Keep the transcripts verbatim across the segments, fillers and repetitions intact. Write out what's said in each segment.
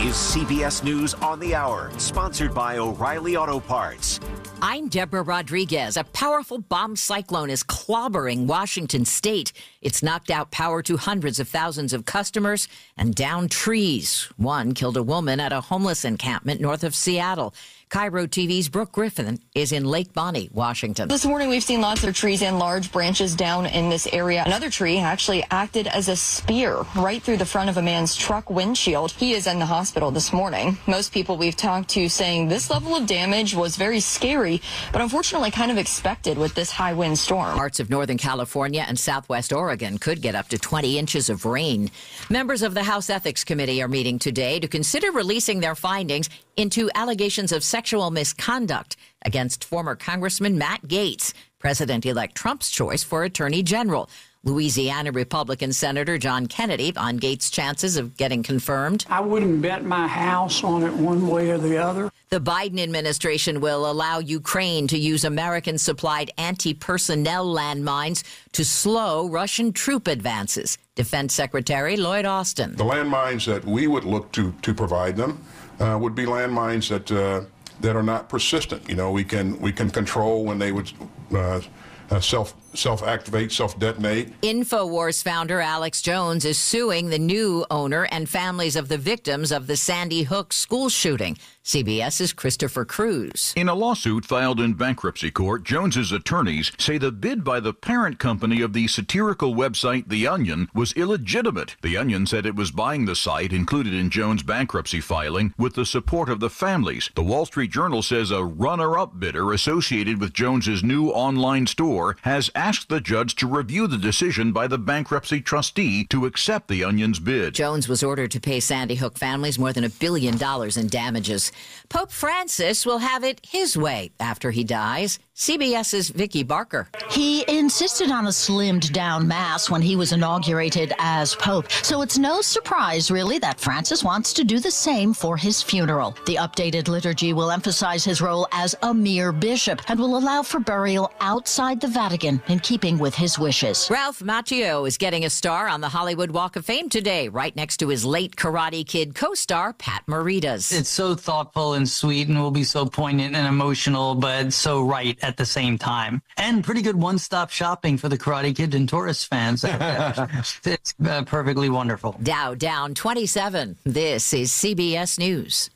is C B S News on the Hour, sponsored by O'Reilly Auto Parts. I'm Deborah Rodriguez. A powerful bomb cyclone is clobbering Washington state. It's knocked out power to hundreds of thousands of customers and downed trees. One killed a woman at a homeless encampment north of Seattle. Cairo T V's Brooke Griffin is in Lake Bonny, Washington. This morning, we've seen lots of trees and large branches down in this area. Another tree actually acted as a spear right through the front of a man's truck windshield. He is in the hospital this morning. Most people we've talked to saying this level of damage was very scary, but unfortunately kind of expected with this high wind storm. Parts of Northern California and Southwest Oregon could get up to twenty inches of rain. Members of the House Ethics Committee are meeting today to consider releasing their findings into allegations of sexual misconduct against former Congressman Matt Gaetz, President-elect Trump's choice for Attorney General. Louisiana Republican Senator John Kennedy on Gaetz' chances of getting confirmed. I wouldn't bet my house on it one way or the other. The Biden administration will allow Ukraine to use American-supplied anti-personnel landmines to slow Russian troop advances. Defense Secretary Lloyd Austin. The landmines that we would look to to provide them uh, would be landmines that uh, that are not persistent. You know, we can we can control when they would uh, uh, self self-activate, self-detonate. InfoWars founder Alex Jones is suing the new owner and families of the victims of the Sandy Hook school shooting. CBS's Christopher Cruz. In a lawsuit filed in bankruptcy court, Jones's attorneys say the bid by the parent company of the satirical website The Onion was illegitimate. The Onion said it was buying the site included in Jones' bankruptcy filing with the support of the families. The Wall Street Journal says a runner-up bidder associated with Jones's new online store has asked the judge to review the decision by the bankruptcy trustee to accept The Onion's bid. Jones was ordered to pay Sandy Hook families more than a billion dollars in damages. Pope Francis will have it his way after he dies. CBS's Vicki Barker. He insisted on a slimmed-down mass when he was inaugurated as Pope, so it's no surprise, really, that Francis wants to do the same for his funeral. The updated liturgy will emphasize his role as a mere bishop and will allow for burial outside the Vatican, in keeping with his wishes. Ralph Macchio is getting a star on the Hollywood Walk of Fame today, right next to his late Karate Kid co-star, Pat Morita. It's so thoughtful and sweet and will be so poignant and emotional, but so right at the same time. And pretty good one-stop shopping for the Karate Kid and tourist fans. It's uh, perfectly wonderful. Dow down twenty-seven. This is C B S News.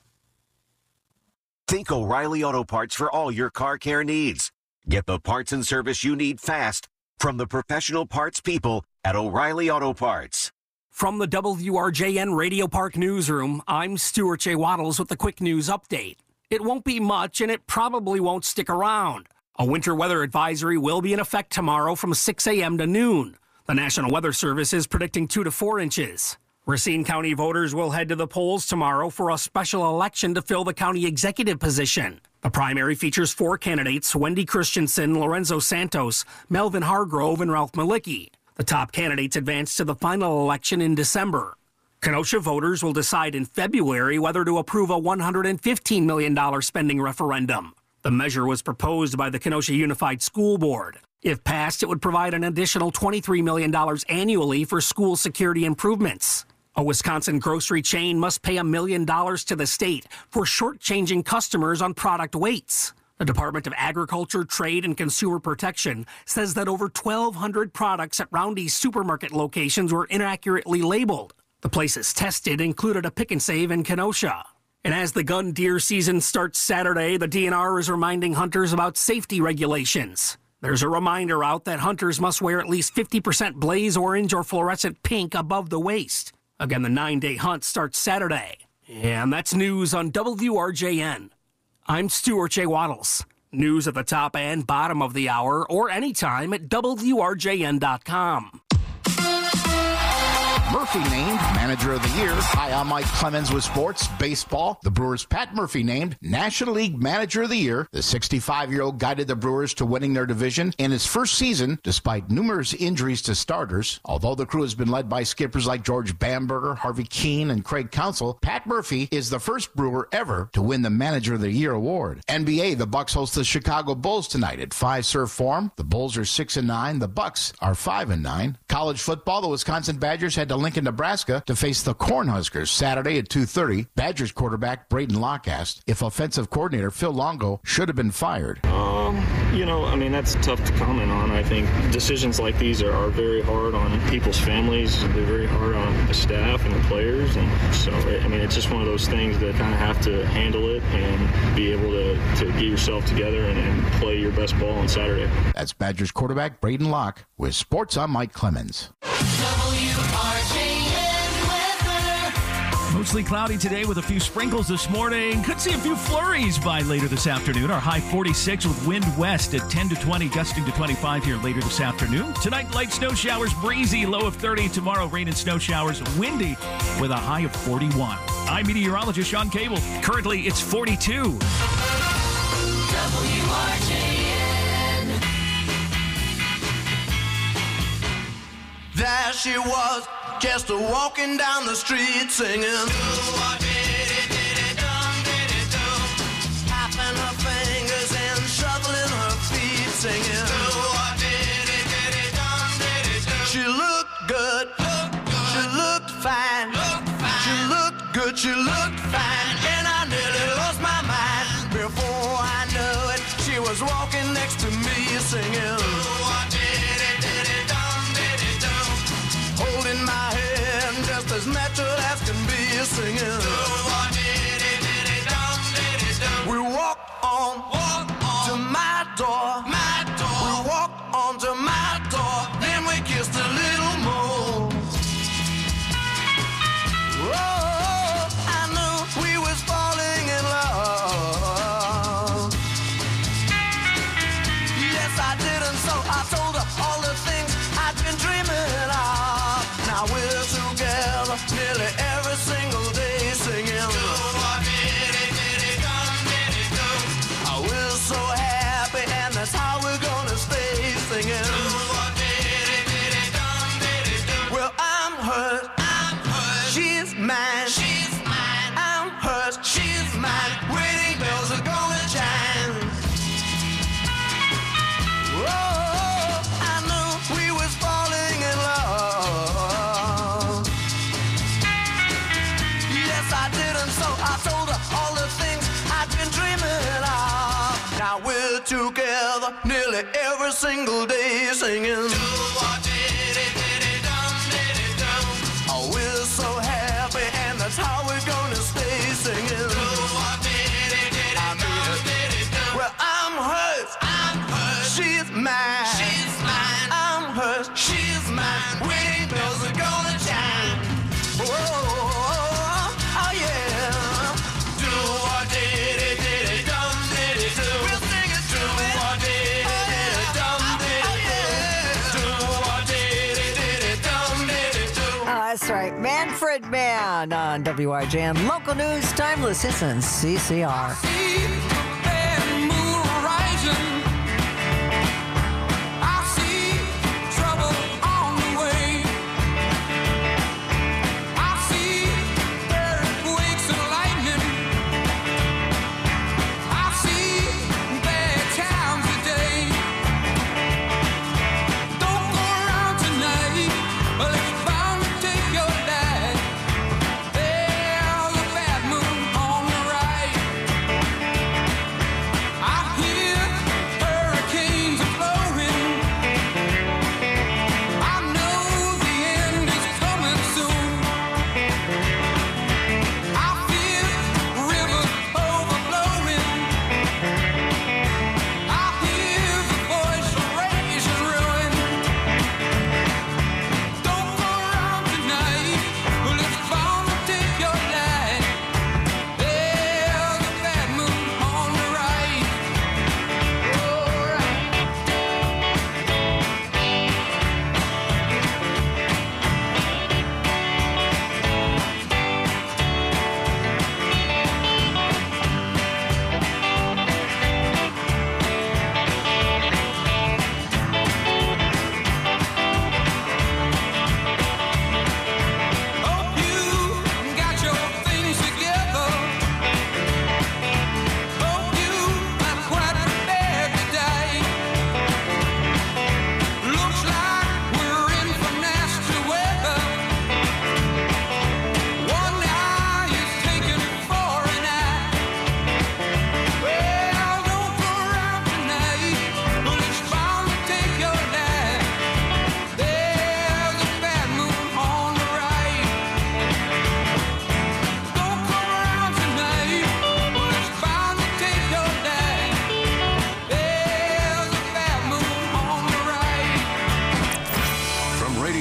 Think O'Reilly Auto Parts for all your car care needs. Get the parts and service you need fast from the professional parts people at O'Reilly Auto Parts. From the W R J N Radio Park Newsroom, I'm Stuart J. Waddles with the quick news update. It won't be much, and it probably won't stick around. A winter weather advisory will be in effect tomorrow from six a.m. to noon. The National Weather Service is predicting two to four inches. Racine County voters will head to the polls tomorrow for a special election to fill the county executive position. The primary features four candidates: Wendy Christensen, Lorenzo Santos, Melvin Hargrove, and Ralph Malicki. The top candidates advance to the final election in December. Kenosha voters will decide in February whether to approve a one hundred fifteen million dollars spending referendum. The measure was proposed by the Kenosha Unified School Board. If passed, it would provide an additional twenty-three million dollars annually for school security improvements. A Wisconsin grocery chain must pay a million dollars to the state for shortchanging customers on product weights. The Department of Agriculture, Trade, and Consumer Protection says that over twelve hundred products at Roundy's supermarket locations were inaccurately labeled. The places tested included a Pick and Save in Kenosha. And as the gun deer season starts Saturday, the D N R is reminding hunters about safety regulations. There's a reminder out that hunters must wear at least fifty percent blaze orange or fluorescent pink above the waist. Again, the nine-day hunt starts Saturday. And that's news on W R J N. I'm Stuart J. Waddles. News at the top and bottom of the hour or anytime at W R J N dot com. Murphy named Manager of the Year. Hi, I'm Mike Clemens with sports. Baseball. The Brewers' Pat Murphy named National League Manager of the Year. The sixty-five-year-old guided the Brewers to winning their division in his first season, despite numerous injuries to starters. Although the crew has been led by skippers like George Bamberger, Harvey Keene, and Craig Counsell, Pat Murphy is the first Brewer ever to win the Manager of the Year award. N B A, the Bucks host the Chicago Bulls tonight at Fiserv Forum. The Bulls are six and nine. The Bucks are five and nine. College football, the Wisconsin Badgers had to Lincoln, Nebraska to face the Cornhuskers Saturday at two thirty. Badgers quarterback Braden Locke asked if offensive coordinator Phil Longo should have been fired. Um, you know, I mean, that's tough to comment on. I think decisions like these are, are very hard on people's families. They're very hard on the staff and the players. And so, I mean, it's just one of those things that kind of have to handle it and be able to, to get yourself together and, and play your best ball on Saturday. That's Badgers quarterback Braden Locke with Sports. I'm Mike Clemens. W R J N weather. Mostly cloudy today with a few sprinkles this morning. Could see a few flurries by later this afternoon. Our high forty-six with wind west at ten to twenty, gusting to twenty-five here later this afternoon. Tonight, light snow showers, breezy, low of thirty. Tomorrow, rain and snow showers, windy with a high of forty-one. I'm meteorologist Sean Cable. Currently, it's forty-two. W R J N. There she was, just a walking down the street singing. Tapping her fingers and shuffling her feet singing. She looked good, she looked fine, she looked good, she looked fine, and I nearly lost my mind. Before I knew it, she was walking next to me singing. Holding my hand just as natural as can be singing. We walked on, walk on to my door. my door. We walked on to my door. Then we kissed a little more. Oh, I knew we was falling in love. Yes, I did, and so I told her all the things I'd been dreaming of. Now we're together nearly every single day singing. Oh, we're so happy, and that's how we're gonna stay singing. Well, I'm hers, I'm hers. She's mine, she's mine. I'm hers, she's mine. Wedding bells are gonna chime. Oh, I knew we was falling in love. Yes, I did, and so I told her all the things I'd been dreaming of. Now we're together nearly every single day singing. Oh, we're so happy, and that's how we're gonna stay singing. I mean, well, I'm hers, I'm hers. She's mine, she's mine. I'm hers, she's mine. Wedding bells are gonna chime. Oh, oh yeah. Do or did it, did it, dum did it do. We'll sing it do or did it, did it, dum did it do. Do or did it, did it, dum did it do. Oh, that's right. Manfred Mann on W R J N. Local news, timeless, it's in C C R.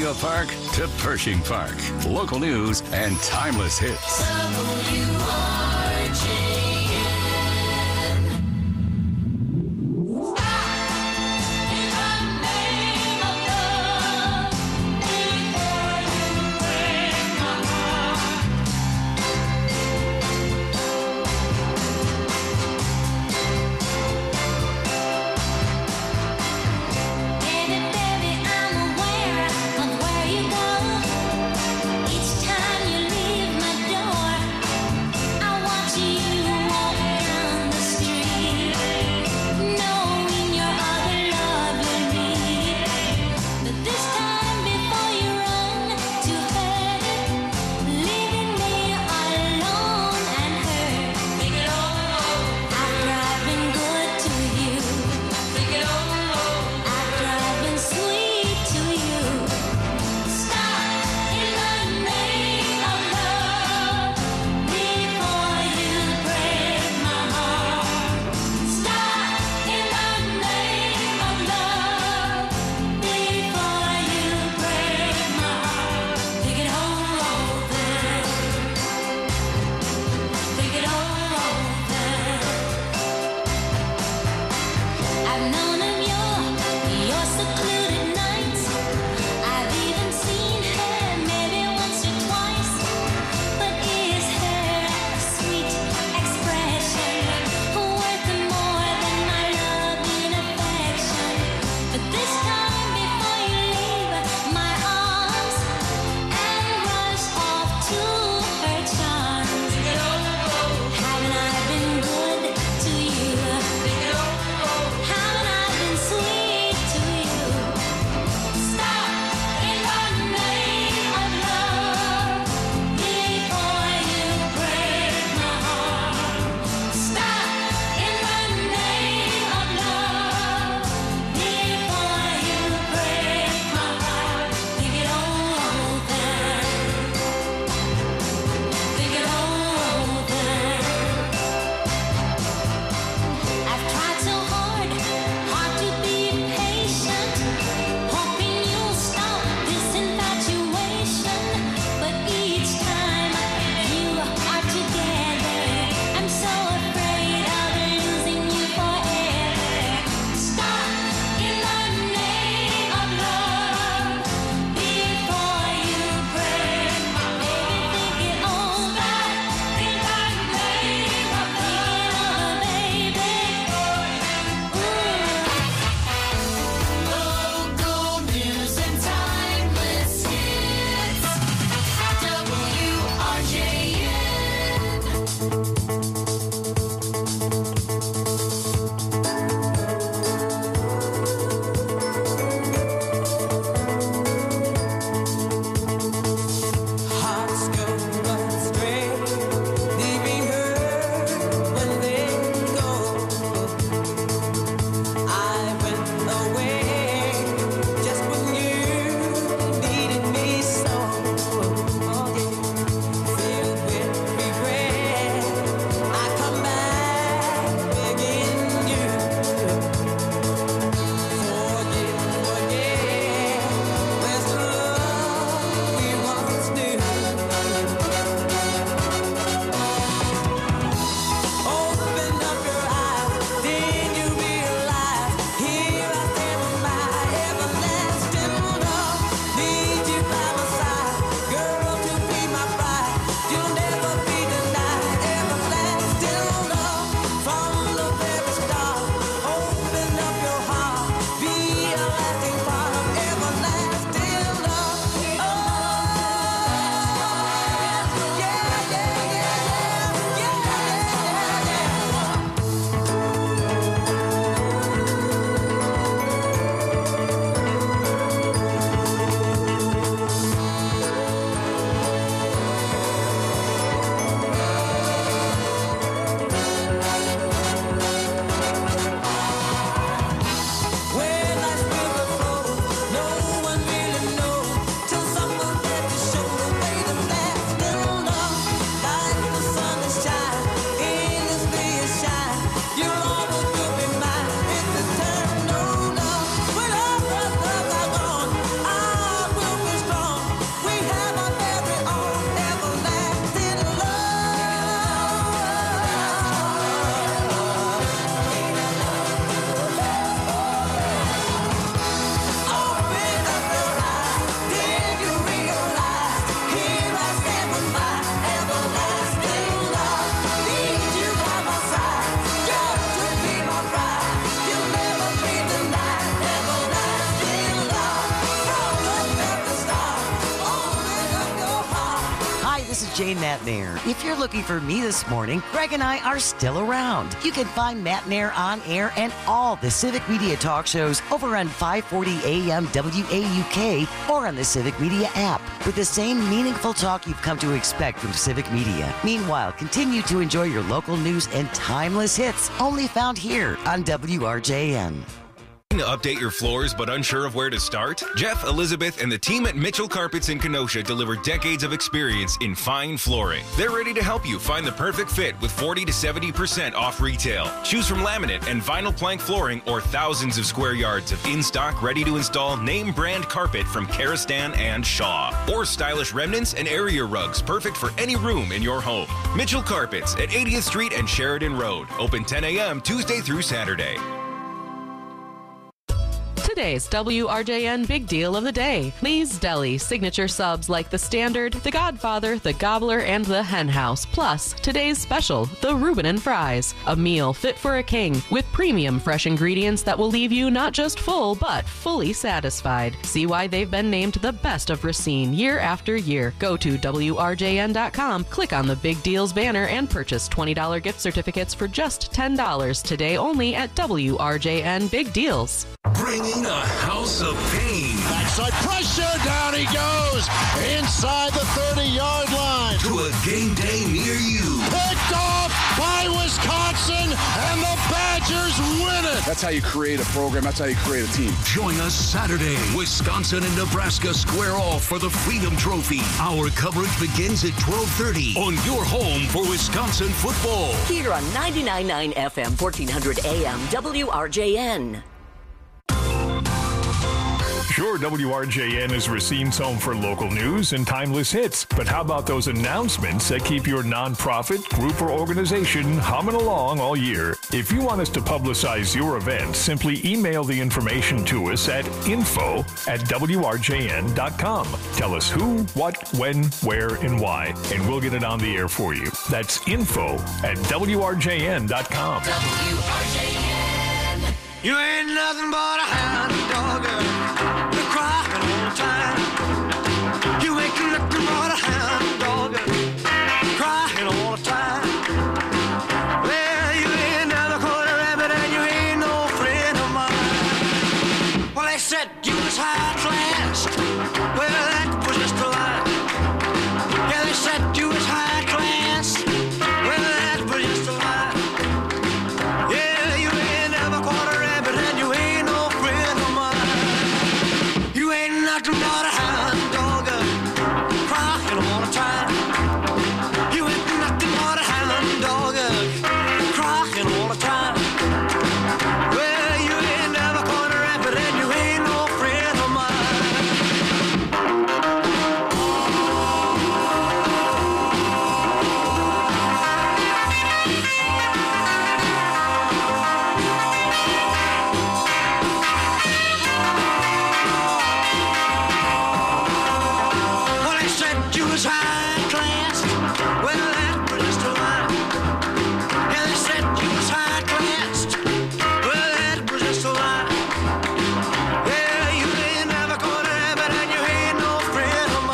Menlo Park to Pershing Park. Local news and timeless hits. W R J N. In the name of love, before you break my heart. Baby, baby, I'm aware of where you go. Each time you leave my door, I watch you walk down the street, knowing your other love you need. But this time, before you run to bed, leaving me alone and hurt. Take it all. After I've been good to you, take it all. After I've been sweet to you, stop in the name of love before you break my heart. Stop in the name of love before you break my heart. Think it all over. Think it all over. I've known of your, your secluded nights. I've even seen her maybe once or twice. But is her sweet expression worth more than my love and affection? But this time, before you leave my arms and rush off to her charms, haven't I been good to you? Haven't I been sweet to you? Stop in the name of love before you break my heart. Stop in the name of love before you Jane Matt Nair. If you're looking for me this morning, Greg and I are still around. You can find Matt Nair on air and all the Civic Media talk shows over on five forty A M W A U K or on the Civic Media app with the same meaningful talk you've come to expect from Civic Media. Meanwhile, continue to enjoy your local news and timeless hits only found here on W R J N. To update your floors but unsure of where to start? Jeff, Elizabeth, and the team at Mitchell Carpets in Kenosha deliver decades of experience in fine flooring. They're ready to help you find the perfect fit with forty to seventy percent off retail. Choose from laminate and vinyl plank flooring or thousands of square yards of in-stock, ready-to-install name brand carpet from Karastan and Shaw. Or stylish remnants and area rugs perfect for any room in your home. Mitchell Carpets at eightieth Street and Sheridan Road. Open ten A M Tuesday through Saturday. Today's W R J N Big Deal of the Day. Lee's Deli signature subs like the Standard, the Godfather, the Gobbler, and the Hen House. Plus, today's special, the Reuben and Fries. A meal fit for a king with premium fresh ingredients that will leave you not just full, but fully satisfied. See why they've been named the best of Racine year after year. Go to W R J N dot com, click on the Big Deals banner, and purchase twenty dollars gift certificates for just ten dollars today only at W R J N Big Deals. Bringing a house of pain. Backside pressure, down he goes, inside the thirty-yard line. To a game day near you. Picked off by Wisconsin, and the Badgers win it. That's how you create a program. That's how you create a team. Join us Saturday. Wisconsin and Nebraska square off for the Freedom Trophy. Our coverage begins at twelve thirty on your home for Wisconsin football. Here on ninety-nine point nine F M, fourteen hundred A M, W R J N. Sure, W R J N is Racine's home for local news and timeless hits. But how about those announcements that keep your nonprofit, group, or organization humming along all year? If you want us to publicize your event, simply email the information to us at info at W R J N dot com. Tell us who, what, when, where, and why, and we'll get it on the air for you. That's info at W R J N dot com. W R J N. You ain't nothing but a hound dog. Crying all the time. You ain't nothing but a hound dog. Crying all the time. Well, you ain't never caught a rabbit and you ain't no friend of mine. Well, they said you was high class. Well, that was just a lie. Yeah, they said you was high class. Well, that was just a lie. Yeah, you ain't never caught a rabbit and you ain't no friend of mine. You ain't nothing but a hound dog, crying all the time. You ain't nothing but a hound dog, crying all the time. Well, you ain't never caught a rabbit and you ain't no friend of mine. Well, they said you was high class. Well, that was just a lie. Yeah, they said you was high class. Well, that was just a lie. Yeah, you ain't never caught a rabbit and you ain't no friend of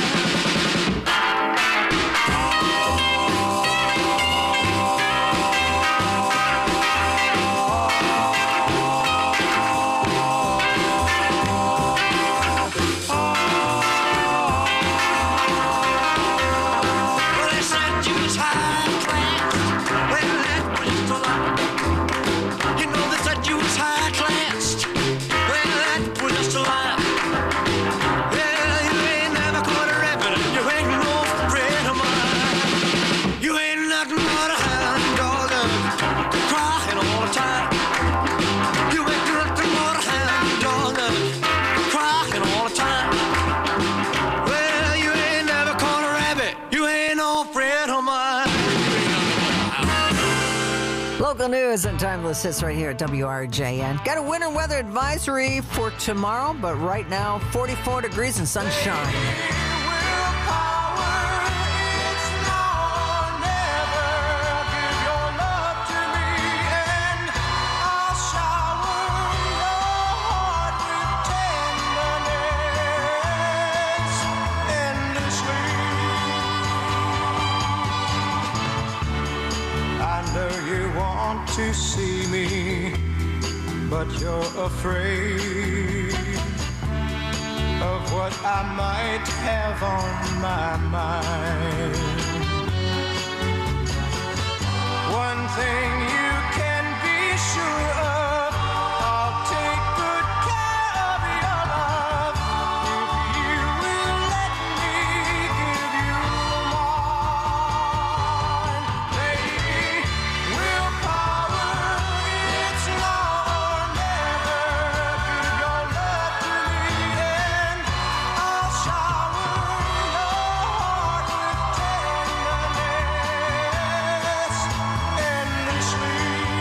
Well, they said you was high class. Well, that was just a lie. You know they said you was high class. Well, that was just a lie. Yeah, you ain't never caught a rabbit and you ain't no friend of mine. You ain't nothing but a hound dog, crying all the time. You ain't nothing but a hound dog, crying all the time. Well, you ain't never caught a rabbit. You ain't no friend of mine. Local news and timeless hits right here at W R J N. Got a winter weather advisory for tomorrow, but right now, forty-four degrees and sunshine. to see me, but you're afraid of what I might have on my mind. One thing you can be sure of, I'll take good care of your love if you will let me give you mine. Lady, willpower, it's now or never. Give your love to me and I'll shower your heart with tenderness endlessly.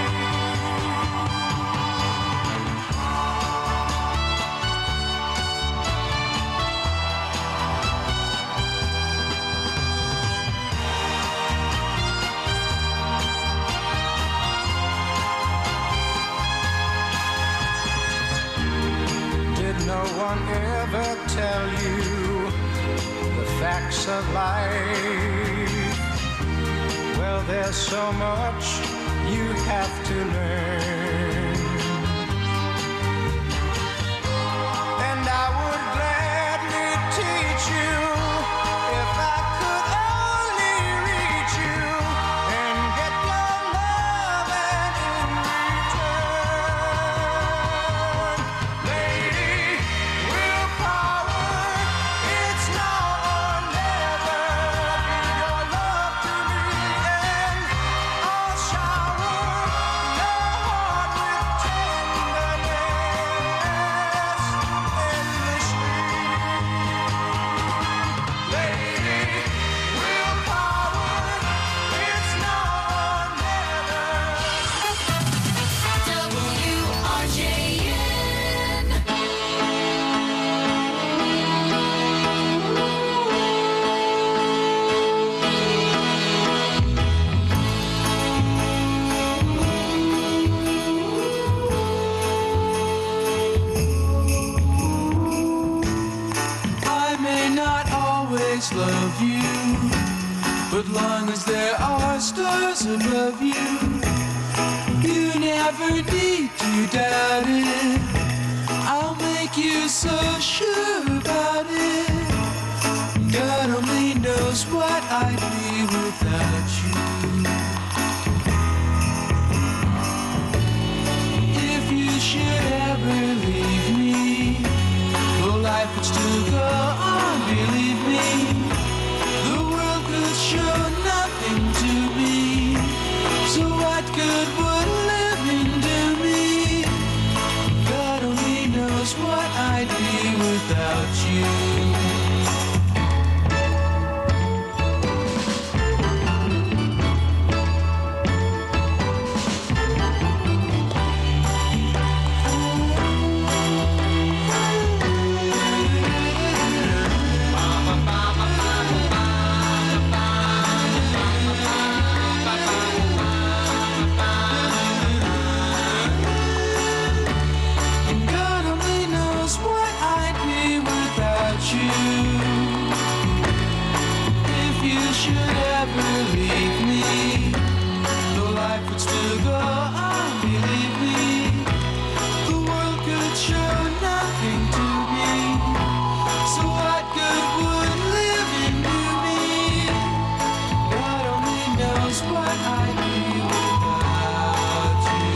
Did no one ever tell you the facts of life? Well, there's so much you have to learn. And I would gladly teach you if I could only reach you and get your love and in return. Lady, willpower, it's now or never. Give your love to me and I'll shower your heart with tenderness endlessly. Lady, willpower, it's now or never. W R J N. I may not always love you, but long as there are stars above you, you never need to doubt it. I'll make you so sure about it. God only knows what I'd be without you. If you should ever leave me, though life would still go on, believe me, the world could show nothing to me. So what good would living do me? God only knows what I'd be without you. And God only knows what I'd be without you. If you should ever leave me, though life would still go on, believe me, the world could show nothing to me. So what good would living do me? God only knows what I'd be without you.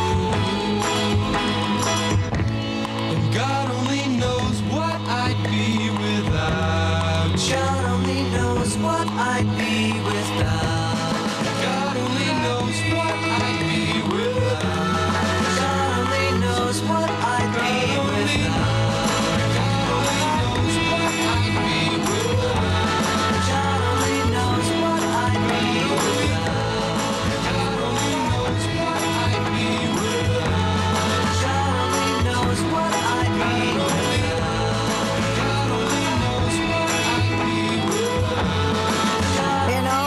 And God only knows what I'd be without you. God only knows what I'd be without. God only knows what I'd be without. God only knows what I'd be without. God only knows what I'd be without. God only knows what I'd be without. God only knows what I'd be without. God only knows what I'd be without. God only knows what I'd be without. You know,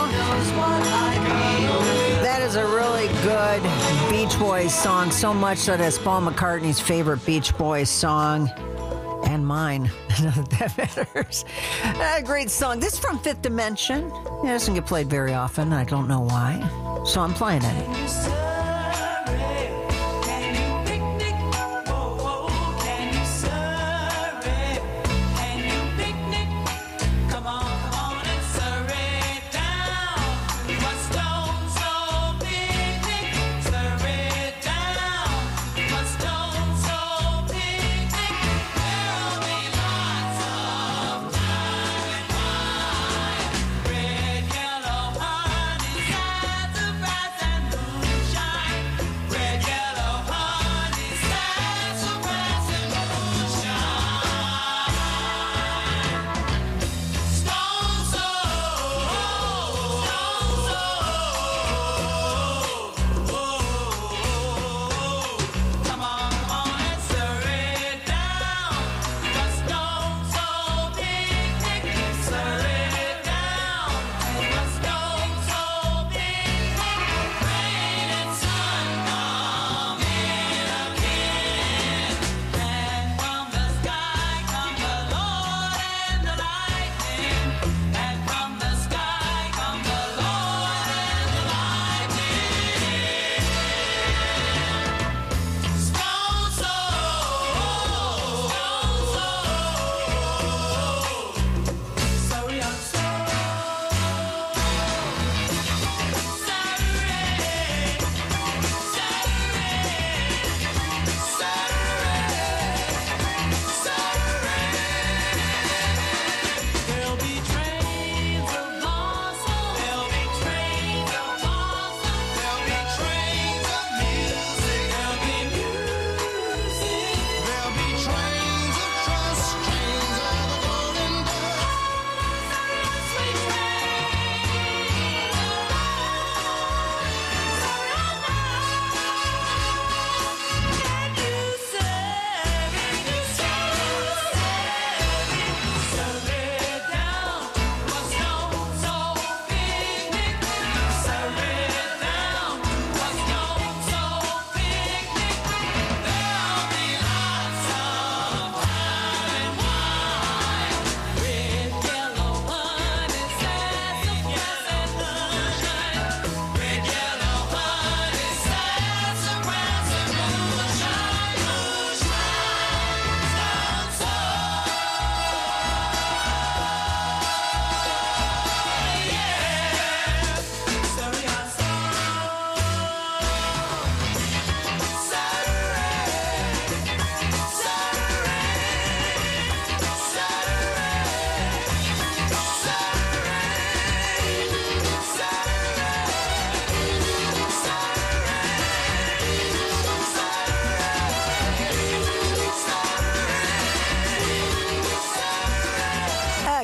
that is a really good Beach Boys song, so much that it's Paul McCartney's favorite Beach Boys song, and mine. That matters. A great song. This is from Fifth Dimension. It doesn't get played very often. I don't know why. So I'm playing it.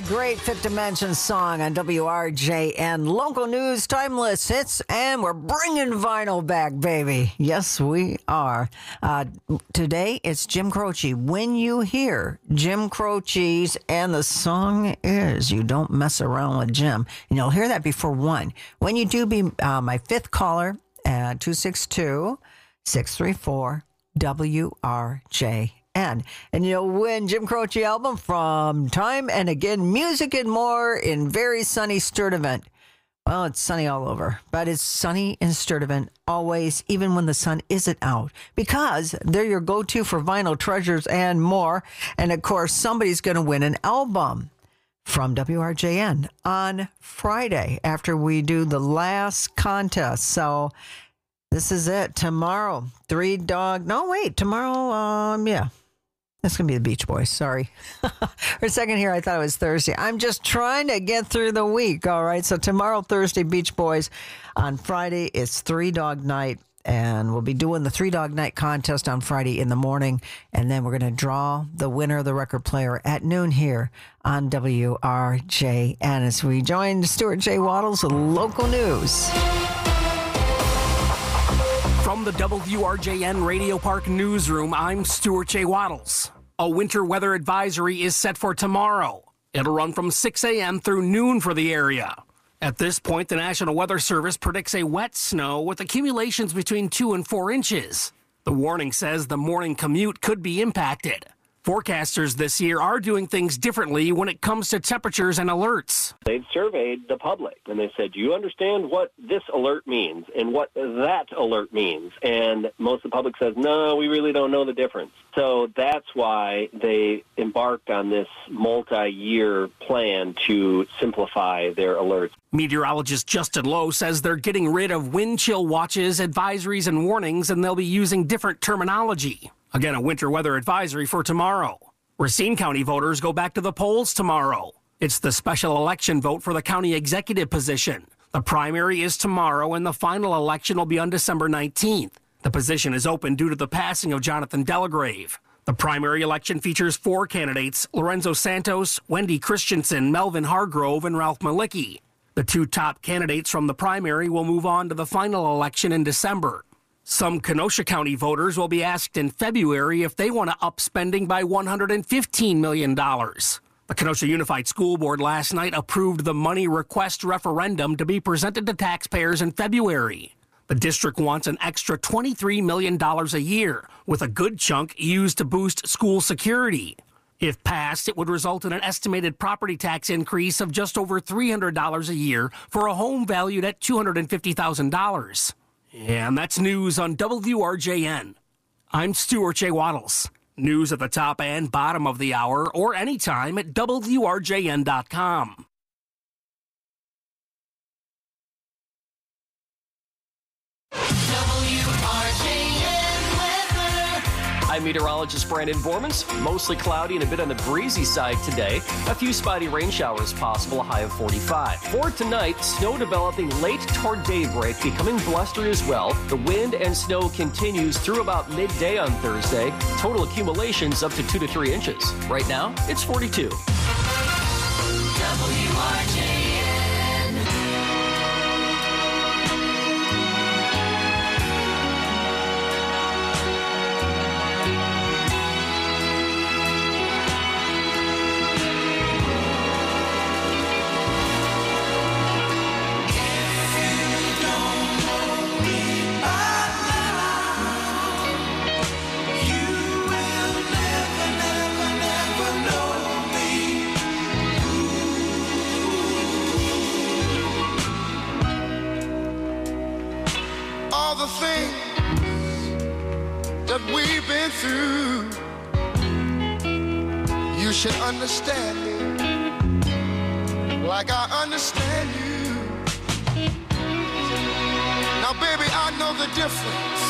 Great Fifth Dimension song on W R J N. Local news, timeless hits, and we're bringing vinyl back, baby. Yes, we are. Uh, today, it's Jim Croce. When you hear Jim Croce's, and the song is You Don't Mess Around with Jim, and you'll hear that before one. When you do, be uh, my fifth caller at two six two, six three four, W R J N. And, and you'll win Jim Croce album from Time and Again, Music and More in very sunny Sturtevant. Well, it's sunny all over, but it's sunny in Sturtevant always, even when the sun isn't out, because they're your go-to for vinyl treasures and more. And, of course, somebody's going to win an album from W R J N on Friday after we do the last contest. So this is it. Tomorrow, Three Dog. No, wait. Tomorrow, um, yeah. That's going to be the Beach Boys. Sorry. For a second here, I thought it was Thursday. I'm just trying to get through the week. All right. So tomorrow, Thursday, Beach Boys. On Friday, it's Three Dog Night. And we'll be doing the Three Dog Night contest on Friday in the morning. And then we're going to draw the winner of the record player at noon here on W R J N as we join Stuart J. Waddles with local news. From the W R J N Radio Park newsroom, I'm Stuart J. Waddles. A winter weather advisory is set for tomorrow. It'll run from six a.m. through noon for the area. At this point, the National Weather Service predicts a wet snow with accumulations between two and four inches. The warning says the morning commute could be impacted. Forecasters this year are doing things differently when it comes to temperatures and alerts. They've surveyed the public, and they said, do you understand what this alert means and what that alert means? And most of the public says, no, we really don't know the difference. So that's why they embarked on this multi-year plan to simplify their alerts. Meteorologist Justin Lowe says they're getting rid of wind chill watches, advisories, and warnings, and they'll be using different terminology. Again, a winter weather advisory for tomorrow. Racine County voters go back to the polls tomorrow. It's the special election vote for the county executive position. The primary is tomorrow, and the final election will be on December nineteenth. The position is open due to the passing of Jonathan Delagrave. The primary election features four candidates: Lorenzo Santos, Wendy Christensen, Melvin Hargrove, and Ralph Malicki. The two top candidates from the primary will move on to the final election in December. Some Kenosha County voters will be asked in February if they want to up spending by one hundred fifteen million dollars. The Kenosha Unified School Board last night approved the money request referendum to be presented to taxpayers in February. The district wants an extra twenty-three million dollars a year, with a good chunk used to boost school security. If passed, it would result in an estimated property tax increase of just over three hundred dollars a year for a home valued at two hundred fifty thousand dollars. And that's news on W R J N. I'm Stuart J. Waddles. News at the top and bottom of the hour or anytime at W R J N dot com. I'm meteorologist Brandon Bormans. Mostly cloudy and a bit on the breezy side today. A few spotty rain showers possible, a high of forty-five. For tonight, snow developing late toward daybreak, becoming blustery as well. The wind and snow continues through about midday on Thursday. Total accumulations up to two to three inches. Right now, it's forty-two. W R J N. All the things that we've been through, you should understand me like I understand you. Now, baby, I know the difference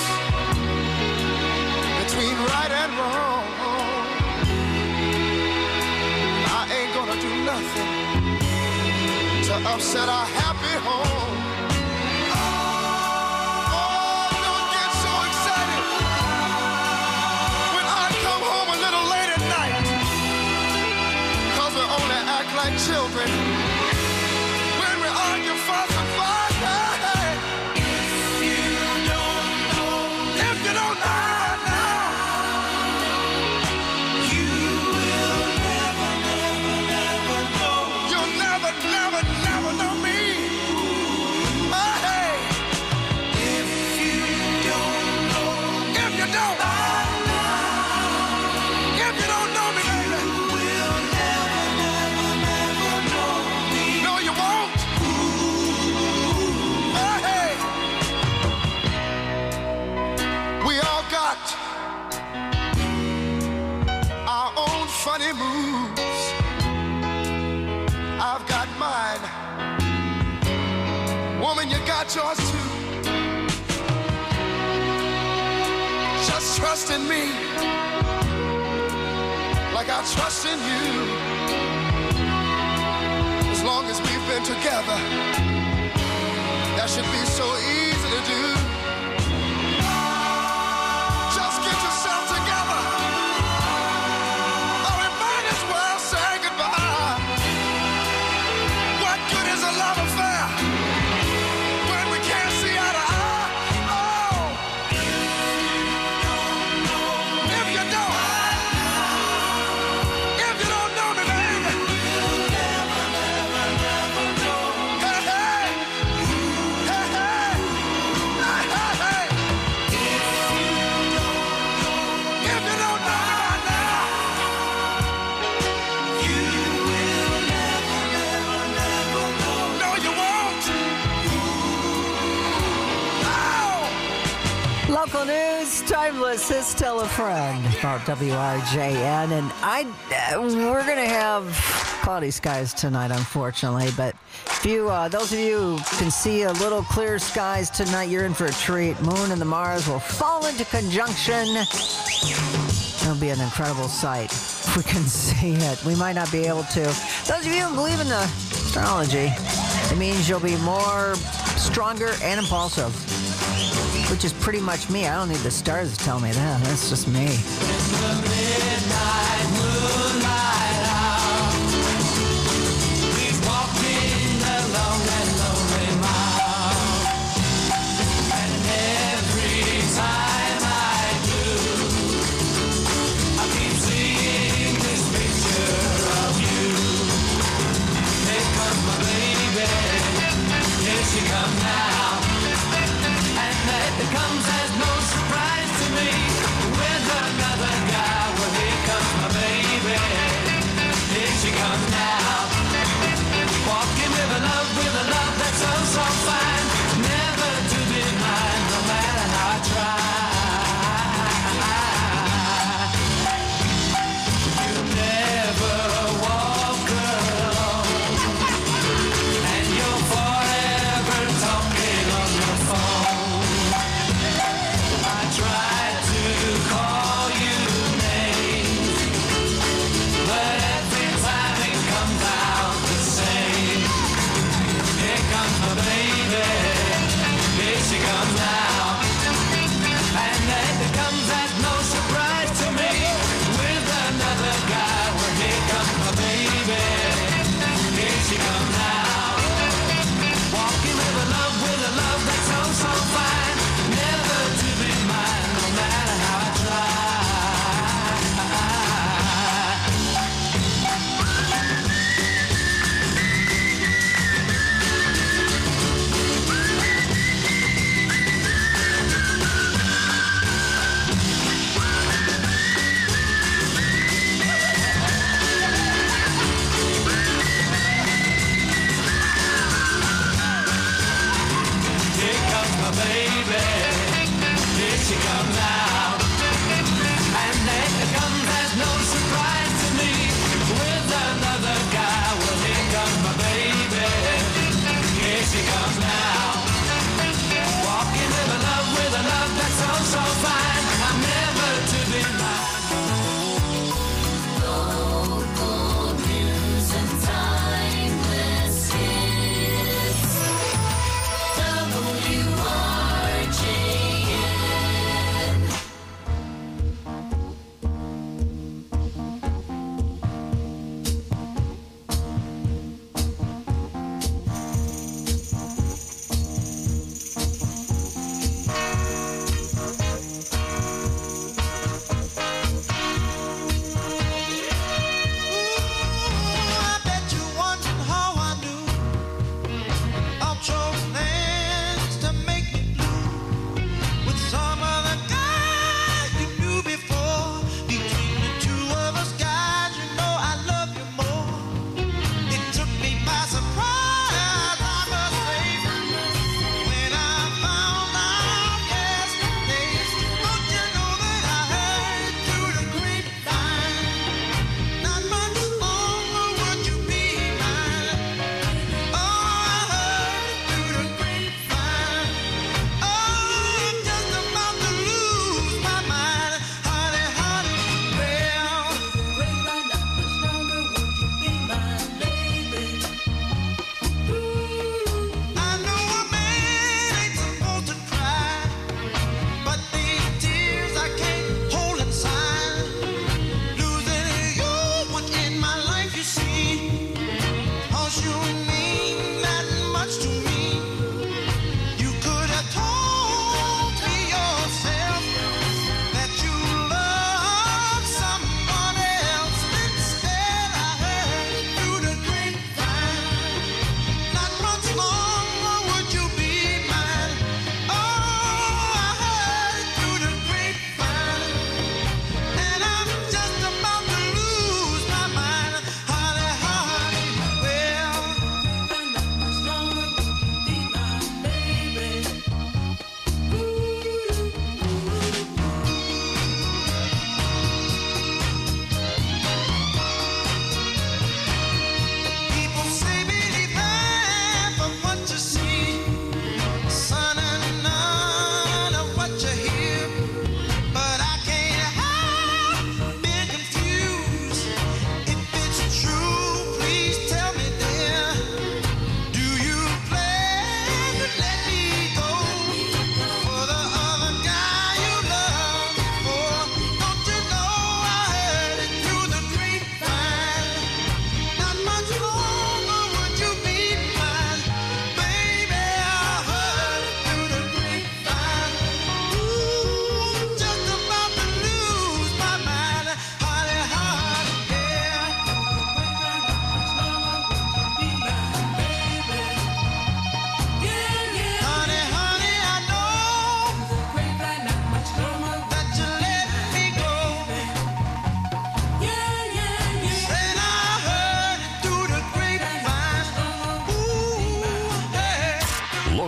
between right and wrong. I ain't gonna do nothing to upset our happy home. like children. When we argue, fuss and fight, hey, if you don't know, if you don't know now, you will never, never, never know. You'll never, never, never know me. Oh, hey, if you don't know, if you don't, if you don't know me, baby, you will never, never, never know me. No, you won't. Oh, hey, we all got our own funny moves. I've got mine. Woman, you got yours too. Just trust in me like I trust in you. As long as we've been together, that should be so easy to do. Just get yourself together, or we might as well say goodbye. What good is a love affair when we can't see eye to eye? Oh, if you don't, if you don't know me, baby, you'll never, never, never know. Hey, hey, hey, hey, hey, hey, hey. If you don't know, if you don't know me by now, you will never, never, never know. No, you won't. No. Local news, timeless. His tell a friend about W R J N, and I uh, we're gonna have cloudy skies tonight, unfortunately. But if you, uh, those of you who can see a little clear skies tonight, you're in for a treat. Moon and the Mars will fall into conjunction. It'll be an incredible sight. If we can see it, we might not be able to. Those of you who believe in the astrology, it means you'll be more stronger and impulsive, which is pretty much me. I don't need the stars to tell me that. That's just me. Comes as no surprise to me with another guy. Well, here comes my baby. Here she comes now. Walking with a love, with a love that's oh so fine. Never to be mine, no matter how I try. You never walk alone, and you're forever talking on your phone. Try to call you names, but every time it comes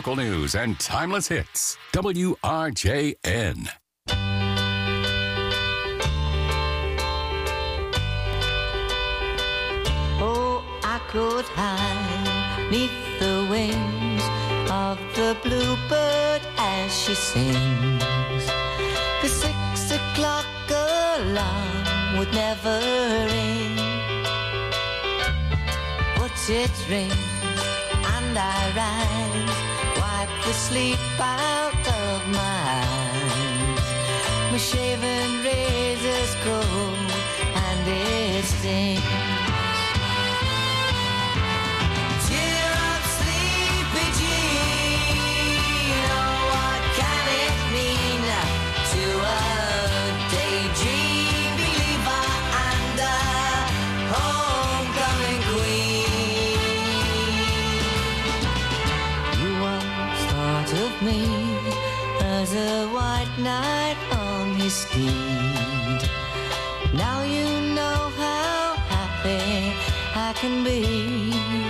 local news and timeless hits. W R J N. Oh, I could hide neath the wings of the bluebird as she sings. The six o'clock alarm would never ring, but it rings and I rise, wipe the sleep out of my eyes. My shaven razor's cold and it stings. Cheer up, sleepy Jean. Oh, what can it mean to a daydream believer and a homecoming queen? You once thought of me as a white knight on his steed. Now you know how happy I can be.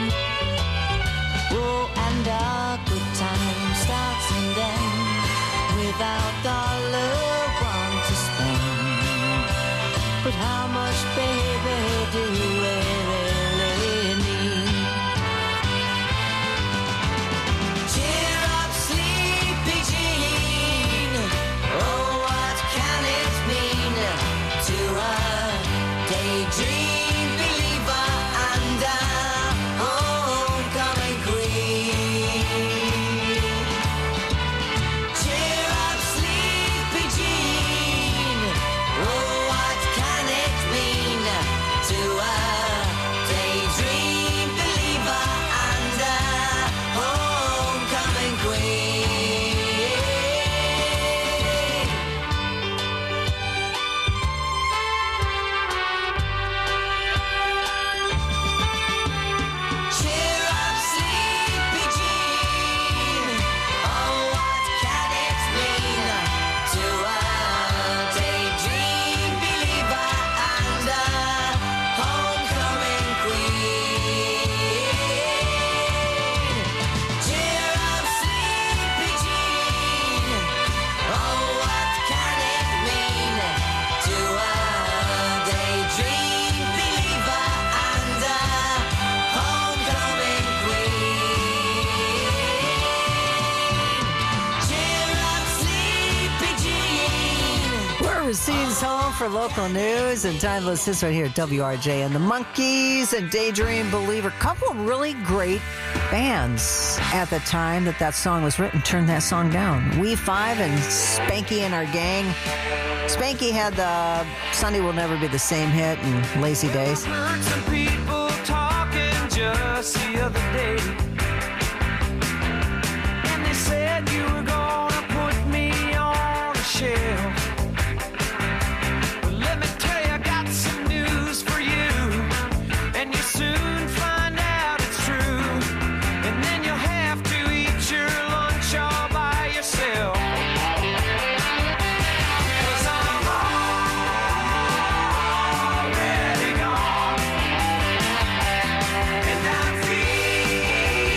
Oh, and our good time starts and ends without dollar one to spend. But how much, baby, do we really need? Cheer up, sleepy Jean. Oh, what can it mean to a daydream believer and a homecoming queen? Cheer up, sleepy Jean. Oh, what can it mean to a daydream believer and a homecoming queen? Cheer up, sleepy Jean. Oh, what can it mean to a daydream believer and a homecoming queen? Cheer up, sleepy Jean. Oh, what can it mean to a daydream believer and a homecoming queen? Cheer up, sleepy Jean. We're Racine's home for local news and timeless hits right here at W R J. And the Monkees and Daydream Believer, couple of really great bands at the time that that song was written, turned that song down. We Five and Spanky and Our Gang. Spanky had the Sunday Will Never Be the Same hit and Lazy Days. Heard some people talking just the other day, and they said you were gonna put me on a shelf. But let me tell you, I got some news for you, and you soon find out it's true. And then you'll have to eat your lunch all by yourself. 'Cause I'm already gone, and I'm feeling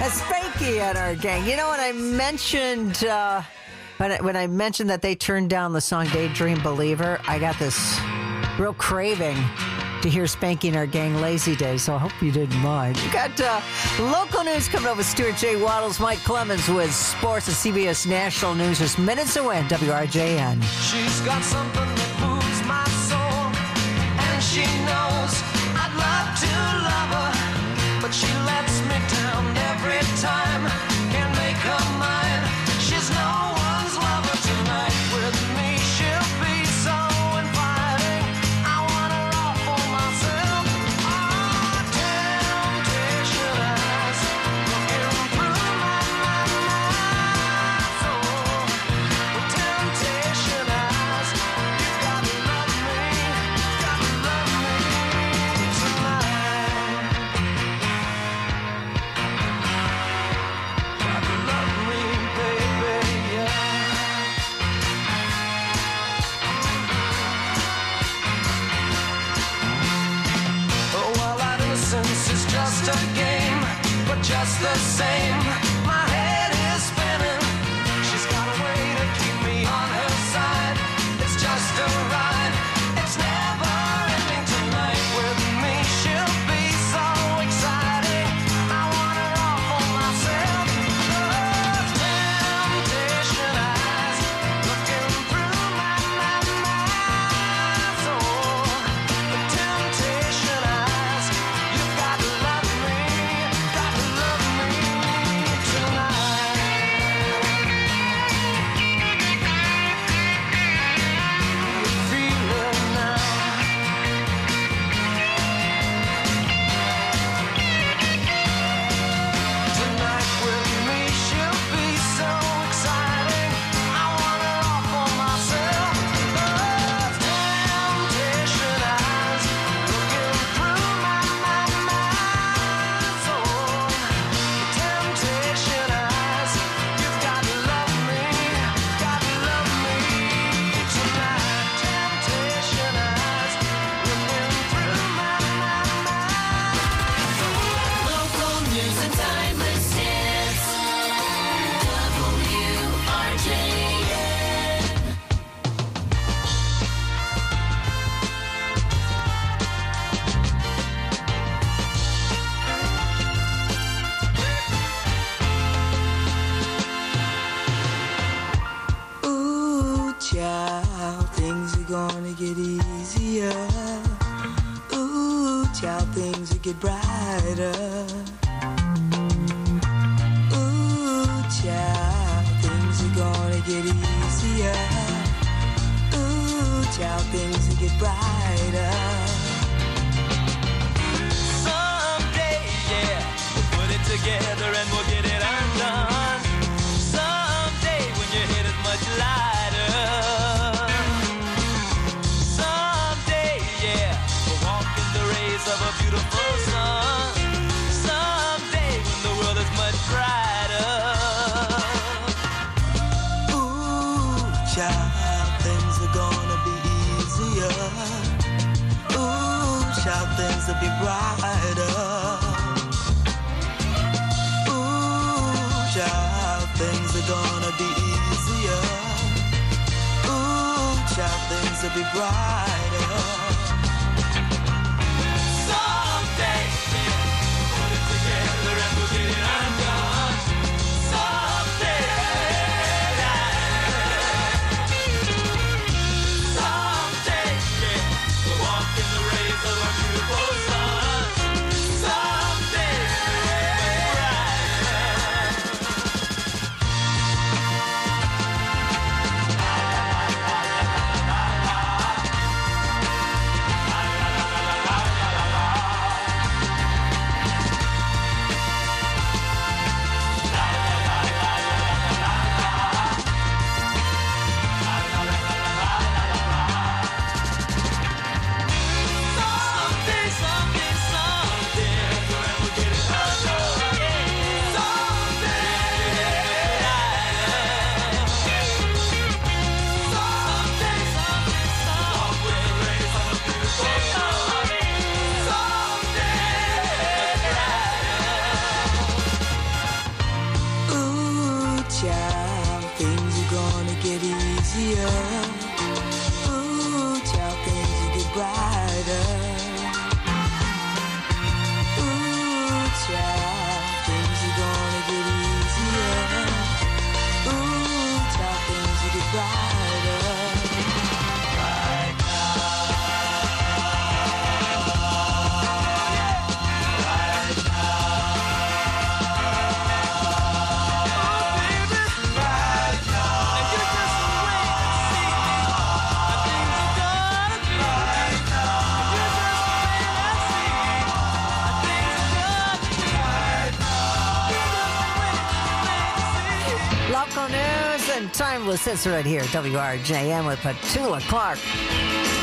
Spanky and our gang. You know, when I mentioned uh, when, I, when I mentioned that they turned down the song Daydream Believer, I got this real craving to hear Spanky and our gang Lazy Day, so I hope you didn't mind. You got uh, local news coming up with Stuart J. Waddles, Mike Clemens with sports and C B S National News. Just minutes away, W R J N. She's got something that moves my soul, and she knows I'd love to love her, but she lets me down every time. Can't make her mine. She's no one's lover tonight. With me, she'll be so inviting. I want her all for myself. Oh, temptation eyes looking through my, my, my soul. With temptation eyes, you gotta love me, gotta love me tonight. Gotta love me, baby, yeah. Oh, well, our innocence is just a game, but just the same, my head is spinning. She's got a way to keep me on her side. It's just a ride. It's never ending tonight. With me, she'll be so exciting. I want her all for myself. Those temptation eyes looking through my, my, my soul. The temptation eyes, you gotta love me, gotta love me tonight. You feel it now. Tonight with me, she'll be so exciting. I want her all for myself. Those temptation eyes looking through my, my, my soul. The temptation eyes, you've got to love me, got to love me tonight. Temptation eyes looking through my, my, my soul. Local news and timeless hits. W R J N. Ooh, child, things are gonna get easier. Ooh, child, things will get brighter. Ooh, child, things are gonna get easier. Ooh, child, things will get brighter. Someday, yeah, we'll put it together and we'll get it undone. Someday, when your head is much lighter. Someday, yeah, we'll walk in the rays of a beautiful sun. Someday, when the world is much brighter. Ooh, child, things are gonna be easier. Ooh, child, things will be brighter. Ooh, child, things are gonna be easier. Ooh, child, things will be brighter. Someday, yeah, we'll put it together and we'll get it undone. Someday, someday, yeah, we'll walk in the rays of a beautiful sun. Someday, brighter. easier. Ooh, child, things will get brighter. Ooh, child, things are gonna get easier. Ooh, child, things will get brighter. Right now. Right now. Oh, baby. Right now. And you just wait and see how things are gonna be. Right now. You just wait and see how things are gonna be. Right now. You just wait, wait and see. Local news and timeless hits right here. W R J M with Petula Clark.